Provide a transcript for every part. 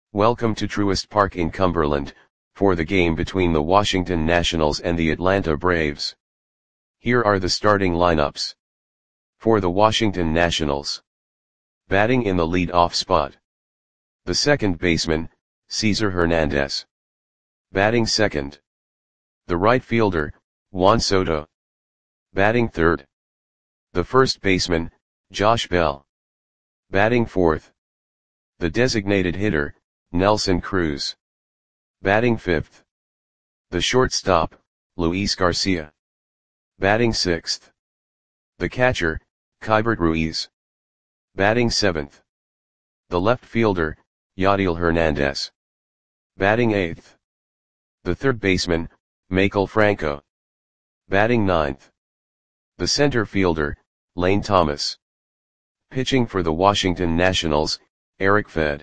Welcome to Truist Park in Cumberland, for the game between the Washington Nationals and the Atlanta Braves. Here are the starting lineups. For the Washington Nationals. Batting in the lead-off spot. The second baseman, Cesar Hernandez. Batting second. The right fielder, Juan Soto. Batting third. The first baseman, Josh Bell. Batting fourth. The designated hitter, Nelson Cruz. Batting fifth. The shortstop, Luis Garcia. Batting sixth. The catcher, Keibert Ruiz. Batting seventh. The left fielder, Yadiel Hernandez. Batting eighth. The third baseman, Maikel Franco. Batting ninth. The center fielder, Lane Thomas. Pitching for the Washington Nationals, Eric Fed.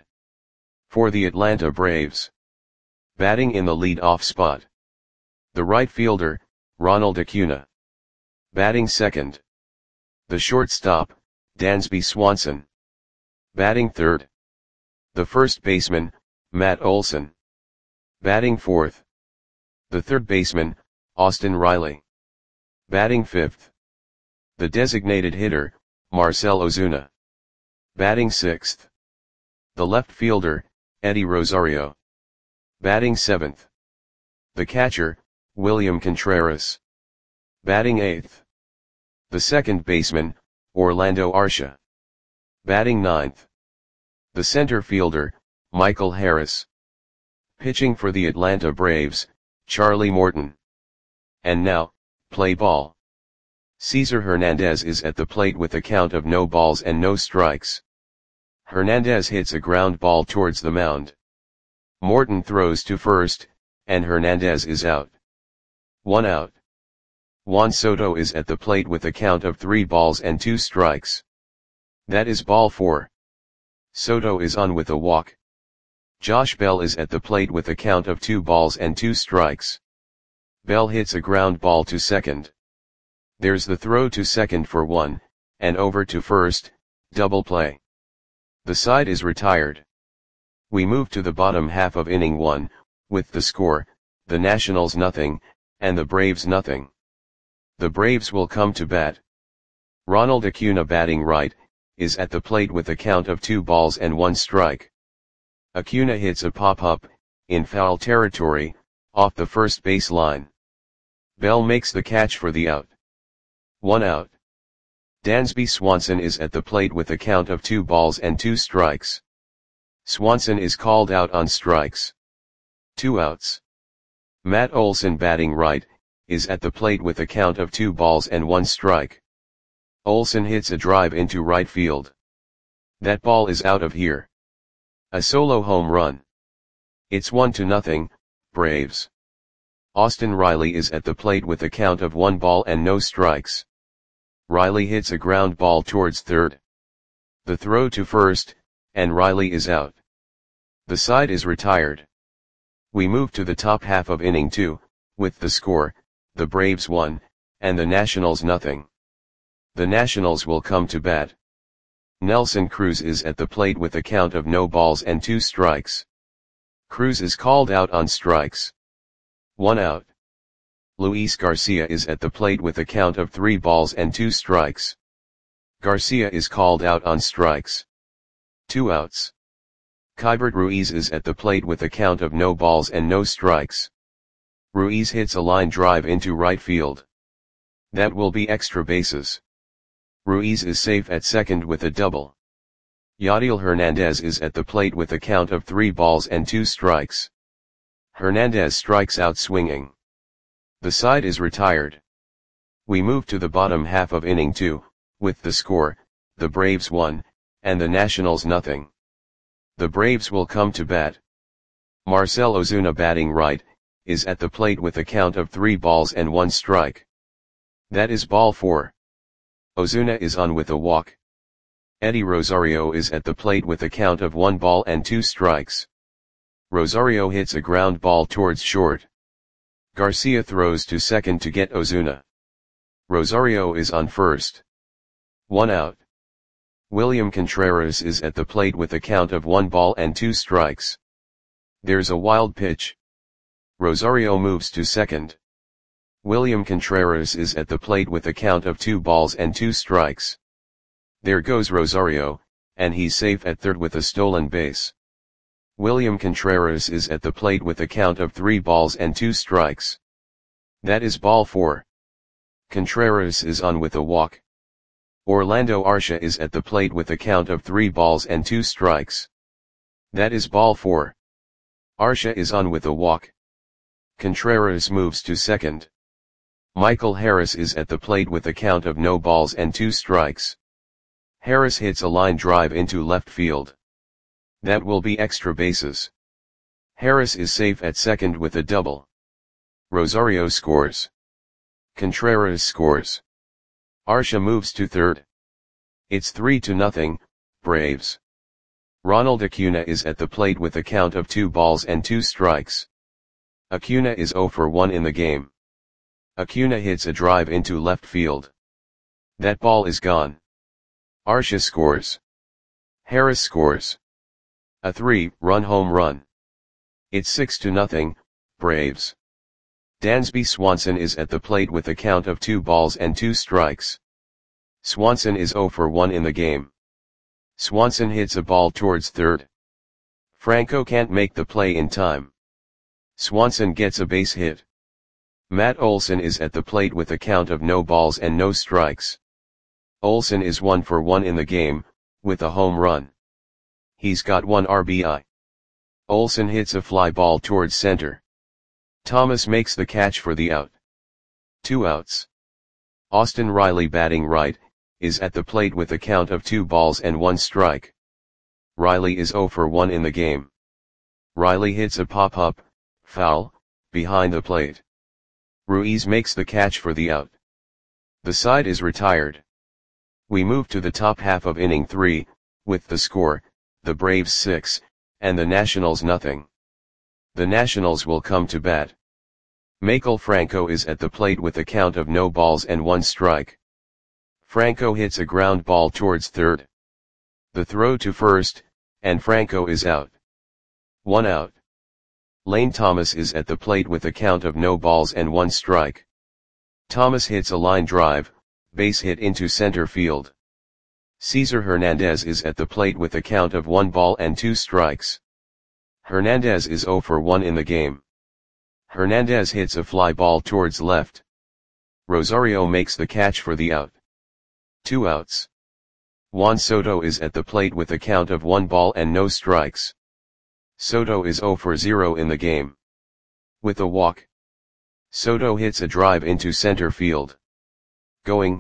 For the Atlanta Braves. Batting in the lead-off spot. The right fielder, Ronald Acuna. Batting second. The shortstop, Dansby Swanson. Batting third. The first baseman, Matt Olson. Batting fourth. The third baseman, Austin Riley. Batting fifth. The designated hitter, Marcell Ozuna. Batting sixth. The left fielder, Eddie Rosario. Batting seventh. The catcher, William Contreras. Batting eighth. The second baseman, Orlando Arcia. Batting ninth. The center fielder, Michael Harris. Pitching for the Atlanta Braves, Charlie Morton. And now, play ball. Cesar Hernandez is at the plate with a count of no balls and no strikes. Hernandez hits a ground ball towards the mound. Morton throws to first, and Hernandez is out. 1 out. Juan Soto is at the plate with a count of 3 balls and 2 strikes. That is ball 4. Soto is on with a walk. Josh Bell is at the plate with a count of 2 balls and 2 strikes. Bell hits a ground ball to second. There's the throw to second for 1, and over to first, double play. The side is retired. We move to the bottom half of inning 1, with the score, the Nationals nothing, and the Braves nothing. The Braves will come to bat. Ronald Acuna batting right, is at the plate with a count of 2 balls and 1 strike. Acuna hits a pop-up, in foul territory, off the first base line. Bell makes the catch for the out. 1 out. Dansby Swanson is at the plate with a count of 2 balls and 2 strikes. Swanson is called out on strikes. 2 outs. Matt Olson batting right, is at the plate with a count of 2 balls and 1 strike. Olson hits a drive into right field. That ball is out of here. A solo home run. It's 1-0, Braves. Austin Riley is at the plate with a count of 1 ball and no strikes. Riley hits a ground ball towards third. The throw to first, and Riley is out. The side is retired. We move to the top half of inning 2, with the score, the Braves 1, and the Nationals nothing. The Nationals will come to bat. Nelson Cruz is at the plate with a count of no balls and 2 strikes. Cruz is called out on strikes. 1 out. Luis Garcia is at the plate with a count of 3 balls and 2 strikes. Garcia is called out on strikes. 2 outs. Keibert Ruiz is at the plate with a count of no balls and no strikes. Ruiz hits a line drive into right field. That will be extra bases. Ruiz is safe at second with a double. Yadiel Hernandez is at the plate with a count of 3 balls and 2 strikes. Hernandez strikes out swinging. The side is retired. We move to the bottom half of inning 2, with the score, the Braves 1, and the Nationals nothing. The Braves will come to bat. Marcell Ozuna batting right, is at the plate with a count of 3 balls and 1 strike. That is ball 4. Ozuna is on with a walk. Eddie Rosario is at the plate with a count of 1 ball and 2 strikes. Rosario hits a ground ball towards short. Garcia throws to second to get Ozuna. Rosario is on first. 1 out. William Contreras is at the plate with a count of 1 ball and 2 strikes. There's a wild pitch. Rosario moves to second. William Contreras is at the plate with a count of 2 balls and 2 strikes. There goes Rosario, and he's safe at third with a stolen base. William Contreras is at the plate with a count of 3 balls and 2 strikes. That is ball 4. Contreras is on with a walk. Orlando Arcia is at the plate with a count of 3 balls and 2 strikes. That is ball 4. Arcia is on with a walk. Contreras moves to second. Michael Harris is at the plate with a count of no balls and 2 strikes. Harris hits a line drive into left field. That will be extra bases. Harris is safe at second with a double. Rosario scores. Contreras scores. Arcia moves to third. It's 3-0, Braves. Ronald Acuna is at the plate with a count of 2 balls and 2 strikes. Acuna is 0 for 1 in the game. Acuna hits a drive into left field. That ball is gone. Arcia scores. Harris scores. A 3-run home run. It's 6-0, Braves. Dansby Swanson is at the plate with a count of 2 balls and 2 strikes. Swanson is 0 for 1 in the game. Swanson hits a ball towards third. Franco can't make the play in time. Swanson gets a base hit. Matt Olson is at the plate with a count of no balls and no strikes. Olson is 1 for 1 in the game, with a home run. He's got 1 RBI. Olson hits a fly ball towards center. Thomas makes the catch for the out. 2 outs. Austin Riley, batting right, is at the plate with a count of 2 balls and 1 strike. Riley is 0 for 1 in the game. Riley hits a pop-up, foul, behind the plate. Ruiz makes the catch for the out. The side is retired. We move to the top half of inning 3, with the score, the Braves 6, and the Nationals nothing. The Nationals will come to bat. Maikel Franco is at the plate with a count of no balls and 1 strike. Franco hits a ground ball towards third. The throw to first, and Franco is out. 1 out. Lane Thomas is at the plate with a count of no balls and 1 strike. Thomas hits a line drive, base hit into center field. Cesar Hernandez is at the plate with a count of 1 ball and 2 strikes. Hernandez is 0 for 1 in the game. Hernandez hits a fly ball towards left. Rosario makes the catch for the out. 2 outs. Juan Soto is at the plate with a count of 1 ball and no strikes. Soto is 0 for 0 in the game. With a walk. Soto hits a drive into center field. Going,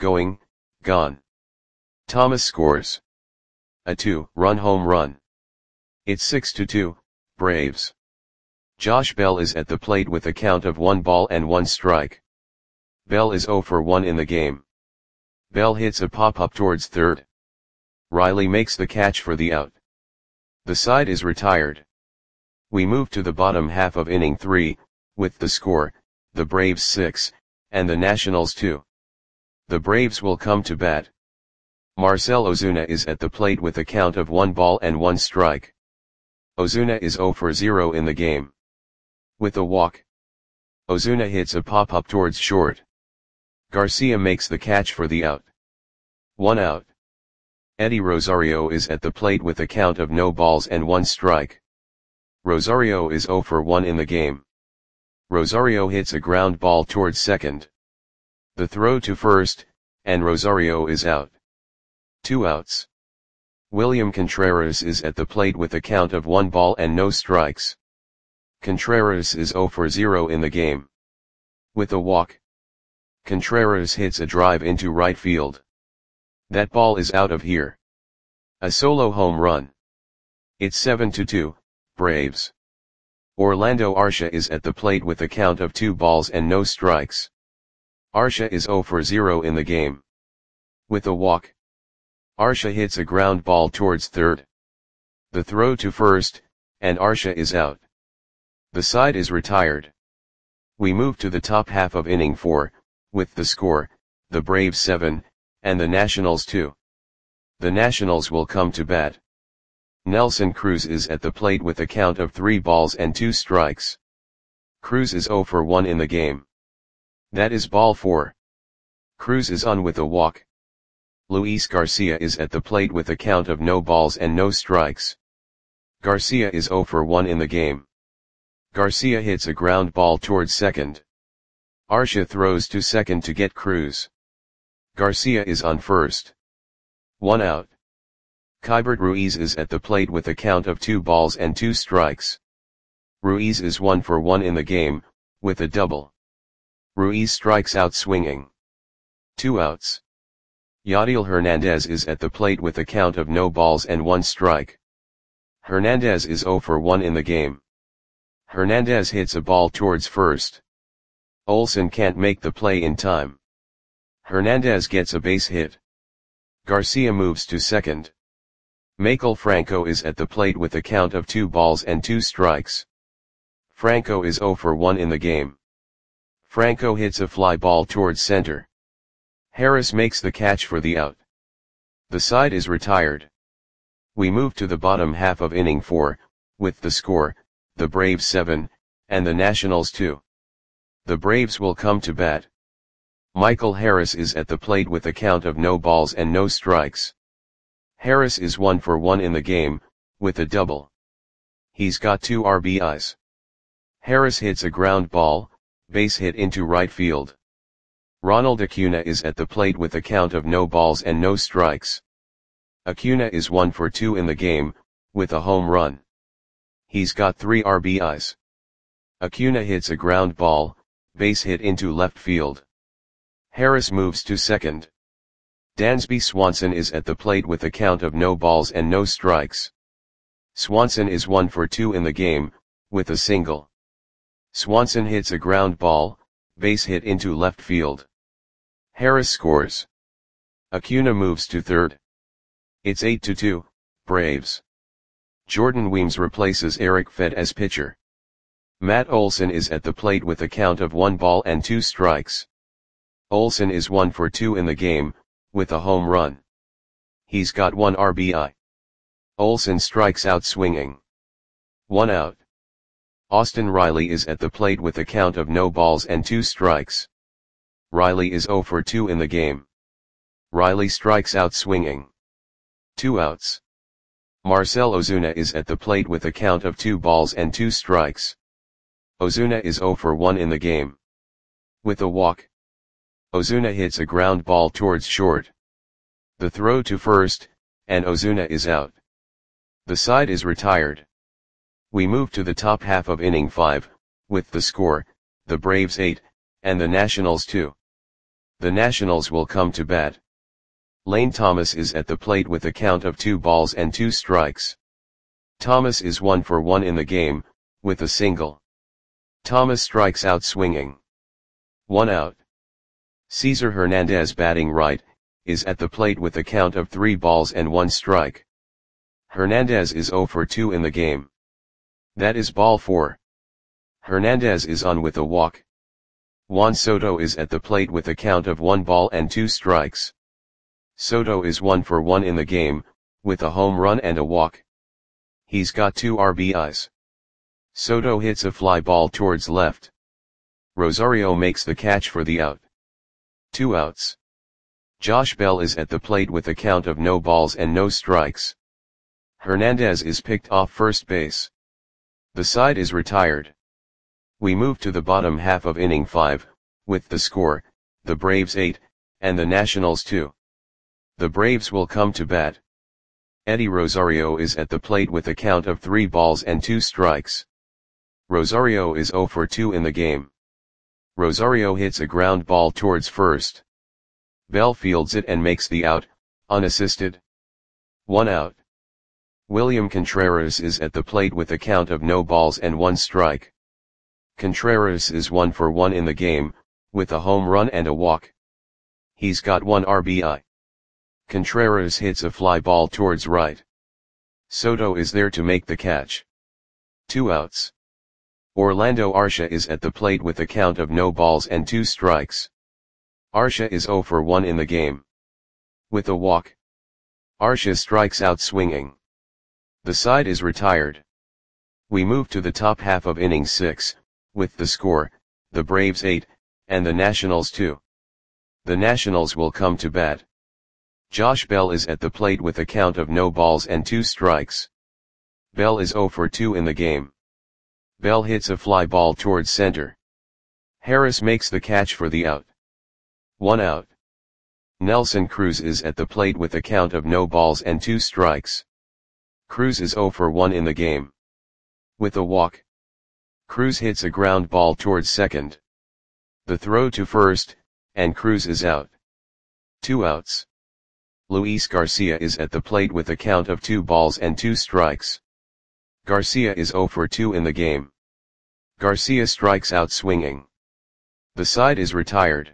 gone. Thomas scores. A 2-run home run. It's 6-2, Braves. Josh Bell is at the plate with a count of 1 ball and 1 strike. Bell is 0 for 1 in the game. Bell hits a pop-up towards third. Riley makes the catch for the out. The side is retired. We move to the bottom half of inning 3, with the score, the Braves 6, and the Nationals 2. The Braves will come to bat. Marcell Ozuna is at the plate with a count of 1 ball and 1 strike. Ozuna is 0 for 0 in the game. With a walk. Ozuna hits a pop-up towards short. Garcia makes the catch for the out. 1 out. Eddie Rosario is at the plate with a count of no balls and 1 strike. Rosario is 0 for 1 in the game. Rosario hits a ground ball towards second. The throw to first, and Rosario is out. 2 outs. William Contreras is at the plate with a count of 1 ball and no strikes. Contreras is 0 for 0 in the game. With a walk. Contreras hits a drive into right field. That ball is out of here. A solo home run. It's 7-2, Braves. Orlando Arcia is at the plate with a count of 2 balls and no strikes. Arcia is 0 for 0 in the game. With a walk. Arcia hits a ground ball towards third. The throw to first, and Arcia is out. The side is retired. We move to the top half of inning 4, with the score, the Braves 7, and the Nationals 2. The Nationals will come to bat. Nelson Cruz is at the plate with a count of 3 balls and 2 strikes. Cruz is 0 for 1 in the game. That is ball 4. Cruz is on with a walk. Luis Garcia is at the plate with a count of no balls and no strikes. Garcia is 0 for 1 in the game. Garcia hits a ground ball towards second. Arcia throws to second to get Cruz. Garcia is on first. 1 out. Keibert Ruiz is at the plate with a count of 2 balls and 2 strikes. Ruiz is 1 for 1 in the game, with a double. Ruiz strikes out swinging. 2 outs. Yadiel Hernandez is at the plate with a count of no balls and 1 strike. Hernandez is 0 for 1 in the game. Hernandez hits a ball towards first. Olson can't make the play in time. Hernandez gets a base hit. Garcia moves to second. Maikel Franco is at the plate with a count of 2 balls and 2 strikes. Franco is 0 for 1 in the game. Franco hits a fly ball towards center. Harris makes the catch for the out. The side is retired. We move to the bottom half of inning 4, with the score, the Braves 7, and the Nationals 2. The Braves will come to bat. Michael Harris is at the plate with a count of no balls and no strikes. Harris is 1 for 1 in the game, with a double. He's got 2 RBIs. Harris hits a ground ball, base hit into right field. Ronald Acuna is at the plate with a count of no balls and no strikes. Acuna is 1 for 2 in the game, with a home run. He's got 3 RBIs. Acuna hits a ground ball, base hit into left field. Harris moves to second. Dansby Swanson is at the plate with a count of no balls and no strikes. Swanson is 1 for 2 in the game, with a single. Swanson hits a ground ball, base hit into left field. Harris scores. Acuna moves to third. It's 8-2, Braves. Jordan Weems replaces Eric Fed as pitcher. Matt Olson is at the plate with a count of 1 ball and 2 strikes. Olson is 1 for 2 in the game, with a home run. He's got 1 RBI. Olson strikes out swinging. 1 out. Austin Riley is at the plate with a count of no balls and 2 strikes. Riley is 0 for 2 in the game. Riley strikes out swinging. 2 outs. Marcell Ozuna is at the plate with a count of 2 balls and 2 strikes. Ozuna is 0 for 1 in the game. With a walk. Ozuna hits a ground ball towards short. The throw to first, and Ozuna is out. The side is retired. We move to the top half of inning 5, with the score, the Braves 8, and the Nationals 2. The Nationals will come to bat. Lane Thomas is at the plate with a count of 2 balls and 2 strikes. Thomas is 1 for 1 in the game, with a single. Thomas strikes out swinging. 1 out. Cesar Hernandez, batting right, is at the plate with a count of 3 balls and 1 strike. Hernandez is 0 for 2 in the game. That is ball 4. Hernandez is on with a walk. Juan Soto is at the plate with a count of 1 ball and 2 strikes. Soto is 1 for 1 in the game, with a home run and a walk. He's got 2 RBIs. Soto hits a fly ball towards left. Rosario makes the catch for the out. 2 outs. Josh Bell is at the plate with a count of no balls and no strikes. Hernandez is picked off first base. The side is retired. We move to the bottom half of inning 5, with the score, the Braves 8, and the Nationals 2. The Braves will come to bat. Eddie Rosario is at the plate with a count of 3 balls and 2 strikes. Rosario is 0 for 2 in the game. Rosario hits a ground ball towards first. Bell fields it and makes the out, unassisted. 1 out. William Contreras is at the plate with a count of no balls and 1 strike. Contreras is 1 for 1 in the game, with a home run and a walk. He's got 1 RBI. Contreras hits a fly ball towards right. Soto is there to make the catch. 2 outs. Orlando Arcia is at the plate with a count of no balls and 2 strikes. Arcia is 0 for 1 in the game. With a walk. Arcia strikes out swinging. The side is retired. We move to the top half of inning 6, with the score, the Braves 8, and the Nationals 2. The Nationals will come to bat. Josh Bell is at the plate with a count of no balls and 2 strikes. Bell is 0 for 2 in the game. Bell hits a fly ball towards center. Harris makes the catch for the out. 1 out. Nelson Cruz is at the plate with a count of no balls and 2 strikes. Cruz is 0 for 1 in the game. With a walk, Cruz hits a ground ball towards second. The throw to first, and Cruz is out. 2 outs. Luis Garcia is at the plate with a count of 2 balls and 2 strikes. Garcia is 0 for 2 in the game. Garcia strikes out swinging. The side is retired.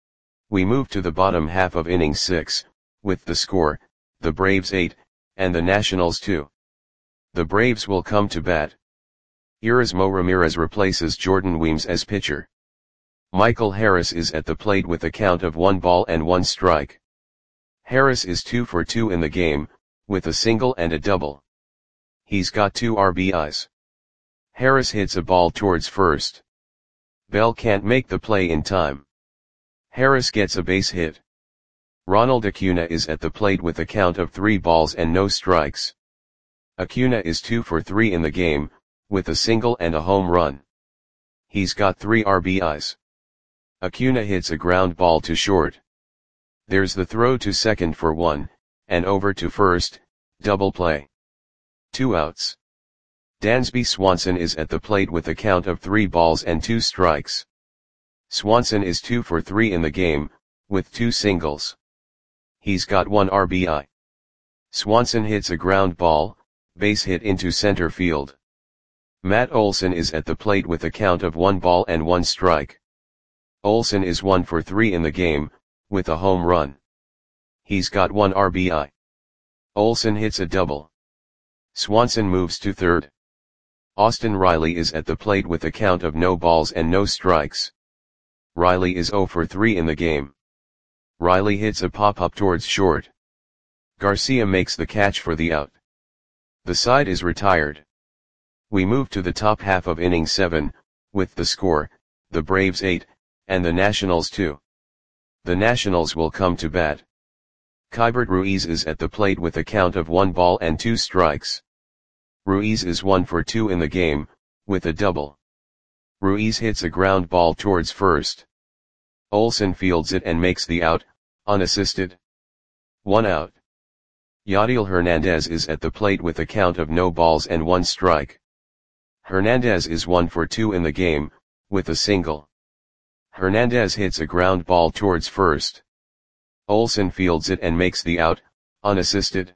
We move to the bottom half of inning 6, with the score, the Braves 8, and the Nationals 2. The Braves will come to bat. Erasmo Ramirez replaces Jordan Weems as pitcher. Michael Harris is at the plate with a count of 1 ball and 1 strike. Harris is 2 for 2 in the game, with a single and a double. He's got 2 RBIs. Harris hits a ball towards first. Bell can't make the play in time. Harris gets a base hit. Ronald Acuna is at the plate with a count of 3 balls and no strikes. Acuna is 2 for 3 in the game, with a single and a home run. He's got 3 RBIs. Acuna hits a ground ball to short. There's the throw to second for 1, and over to first, double play. 2 outs. Dansby Swanson is at the plate with a count of 3 balls and 2 strikes. Swanson is 2 for 3 in the game, with 2 singles. He's got 1 RBI. Swanson hits a ground ball, base hit into center field. Matt Olson is at the plate with a count of 1 ball and 1 strike. Olson is 1 for 3 in the game, with a home run. He's got 1 RBI. Olson hits a double. Swanson moves to third. Austin Riley is at the plate with a count of no balls and no strikes. Riley is 0 for 3 in the game. Riley hits a pop-up towards short. Garcia makes the catch for the out. The side is retired. We move to the top half of inning 7, with the score, the Braves 8, and the Nationals 2. The Nationals will come to bat. Keibert Ruiz is at the plate with a count of 1 ball and 2 strikes. Ruiz is 1 for 2 in the game, with a double. Ruiz hits a ground ball towards first. Olson fields it and makes the out, unassisted. 1 out. Yadiel Hernandez is at the plate with a count of no balls and 1 strike. Hernandez is 1 for 2 in the game, with a single. Hernandez hits a ground ball towards first. Olson fields it and makes the out, unassisted.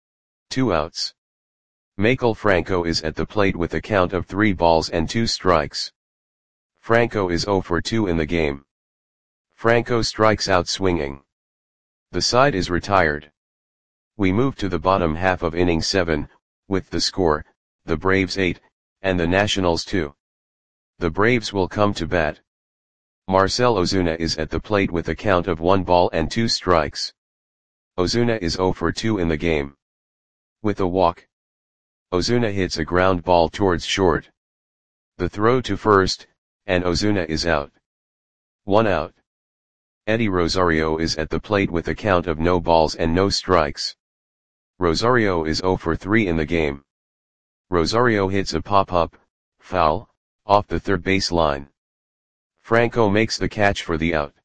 2 outs. Maikel Franco is at the plate with a count of 3 balls and 2 strikes. Franco is 0 for 2 in the game. Franco strikes out swinging. The side is retired. We move to the bottom half of inning 7, with the score, the Braves 8, and the Nationals 2. The Braves will come to bat. Marcell Ozuna is at the plate with a count of 1 ball and 2 strikes. Ozuna is 0 for 2 in the game. With a walk, Ozuna hits a ground ball towards short. The throw to first, and Ozuna is out. 1 out. Eddie Rosario is at the plate with a count of no balls and no strikes. Rosario is 0 for 3 in the game. Rosario hits a pop-up, foul, off the third base line. Franco makes the catch for the out.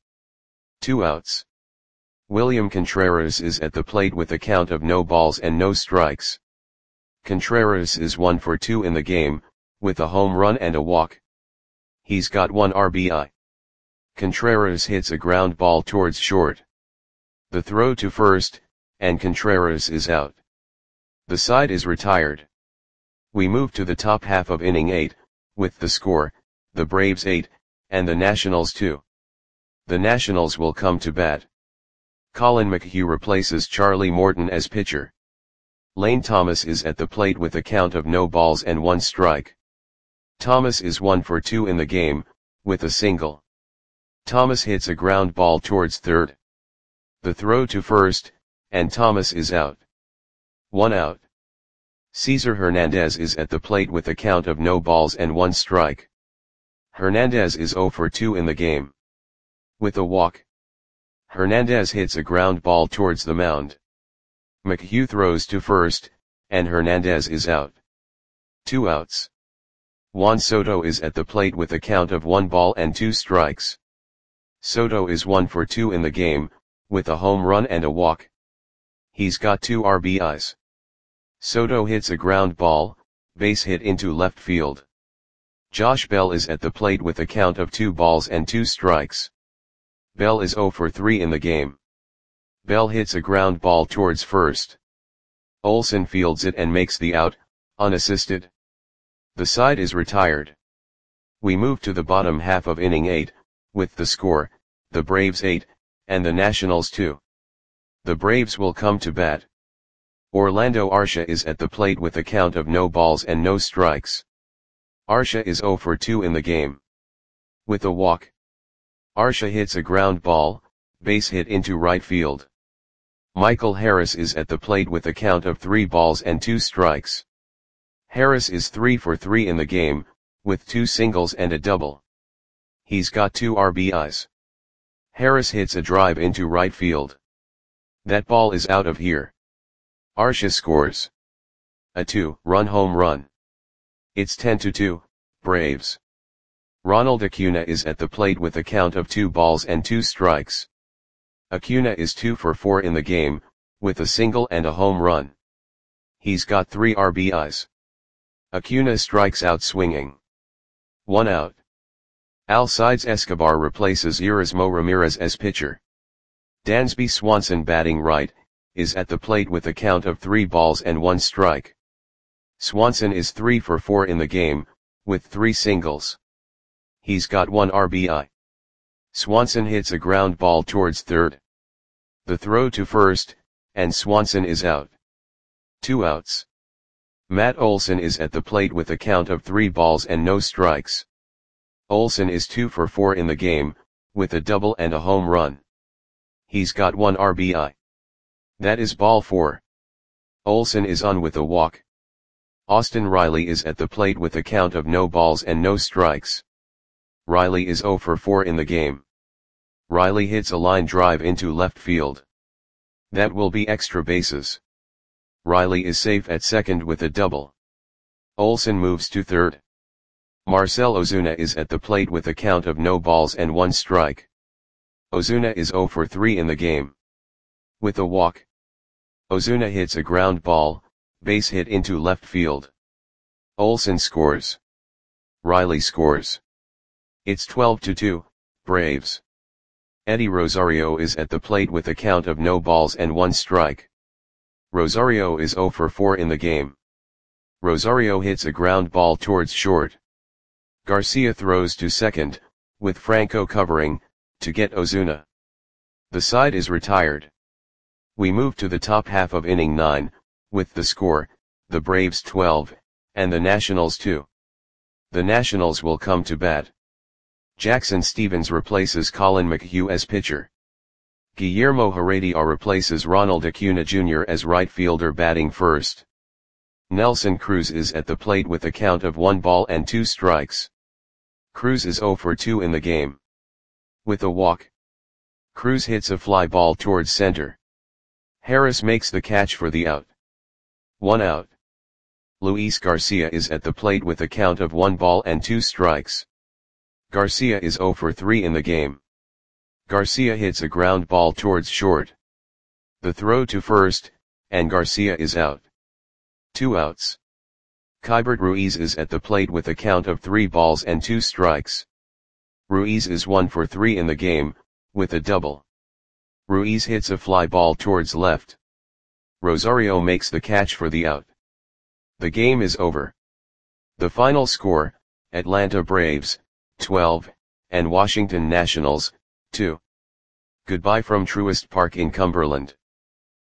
2 outs. William Contreras is at the plate with a count of no balls and no strikes. Contreras is 1 for 2 in the game, with a home run and a walk. He's got 1 RBI. Contreras hits a ground ball towards short. The throw to first, and Contreras is out. The side is retired. We move to the top half of inning 8, with the score, the Braves 8, and the Nationals 2. The Nationals will come to bat. Colin McHugh replaces Charlie Morton as pitcher. Lane Thomas is at the plate with a count of no balls and 1 strike. Thomas is 1 for 2 in the game, with a single. Thomas hits a ground ball towards third. The throw to first, and Thomas is out. 1 out. Cesar Hernandez is at the plate with a count of no balls and 1 strike. Hernandez is 0 for 2 in the game. With a walk, Hernandez hits a ground ball towards the mound. McHugh throws to first, and Hernandez is out. 2 outs. Juan Soto is at the plate with a count of 1 ball and 2 strikes. Soto is 1 for 2 in the game, with a home run and a walk. He's got 2 RBIs. Soto hits a ground ball, base hit into left field. Josh Bell is at the plate with a count of 2 balls and 2 strikes. Bell is 0 for 3 in the game. Bell hits a ground ball towards first. Olson fields it and makes the out, unassisted. The side is retired. We move to the bottom half of inning 8, with the score, the Braves 8, and the Nationals 2. The Braves will come to bat. Orlando Arcia is at the plate with a count of no balls and no strikes. Arcia is 0 for 2 in the game. With a walk, Arcia hits a ground ball, base hit into right field. Michael Harris is at the plate with a count of 3 balls and 2 strikes. Harris is 3 for 3 in the game, with 2 singles and a double. He's got 2 RBIs. Harris hits a drive into right field. That ball is out of here. Arcia scores a 2-run home run. It's 10-2, Braves. Ronald Acuna is at the plate with a count of 2 balls and 2 strikes. Acuna is 2 for 4 in the game, with a single and a home run. He's got 3 RBIs. Acuna strikes out swinging. 1 out. Alcides Escobar replaces Erasmo Ramirez as pitcher. Dansby Swanson, batting right, is at the plate with a count of 3 balls and 1 strike. Swanson is 3 for 4 in the game, with 3 singles. He's got 1 RBI. Swanson hits a ground ball towards third. The throw to first, and Swanson is out. 2 outs. Matt Olson is at the plate with a count of 3 balls and no strikes. Olson is 2 for 4 in the game, with a double and a home run. He's got 1 RBI. That is ball 4. Olson is on with a walk. Austin Riley is at the plate with a count of no balls and no strikes. Riley is 0 for 4 in the game. Riley hits a line drive into left field. That will be extra bases. Riley is safe at second with a double. Olson moves to third. Marcell Ozuna is at the plate with a count of no balls and 1 strike. Ozuna is 0 for 3 in the game. With a walk, Ozuna hits a ground ball, base hit into left field. Olson scores. Riley scores. It's 12-2, Braves. Eddie Rosario is at the plate with a count of no balls and 1 strike. Rosario is 0 for 4 in the game. Rosario hits a ground ball towards short. Garcia throws to second, with Franco covering, to get Ozuna. The side is retired. We move to the top half of inning 9, with the score, the Braves 12, and the Nationals 2. The Nationals will come to bat. Jackson Stevens replaces Colin McHugh as pitcher. Guillermo Heredia replaces Ronald Acuna Jr. as right fielder, batting first. Nelson Cruz is at the plate with a count of 1 ball and 2 strikes. Cruz is 0 for 2 in the game. With a walk, Cruz hits a fly ball towards center. Harris makes the catch for the out. 1 out. Luis Garcia is at the plate with a count of 1 ball and 2 strikes. Garcia is 0 for 3 in the game. Garcia hits a ground ball towards short. The throw to first, and Garcia is out. 2 outs. Keibert Ruiz is at the plate with a count of 3 balls and 2 strikes. Ruiz is 1 for 3 in the game, with a double. Ruiz hits a fly ball towards left. Rosario makes the catch for the out. The game is over. The final score, Atlanta Braves, 12, and Washington Nationals, 2. Goodbye from Truist Park in Cumberland.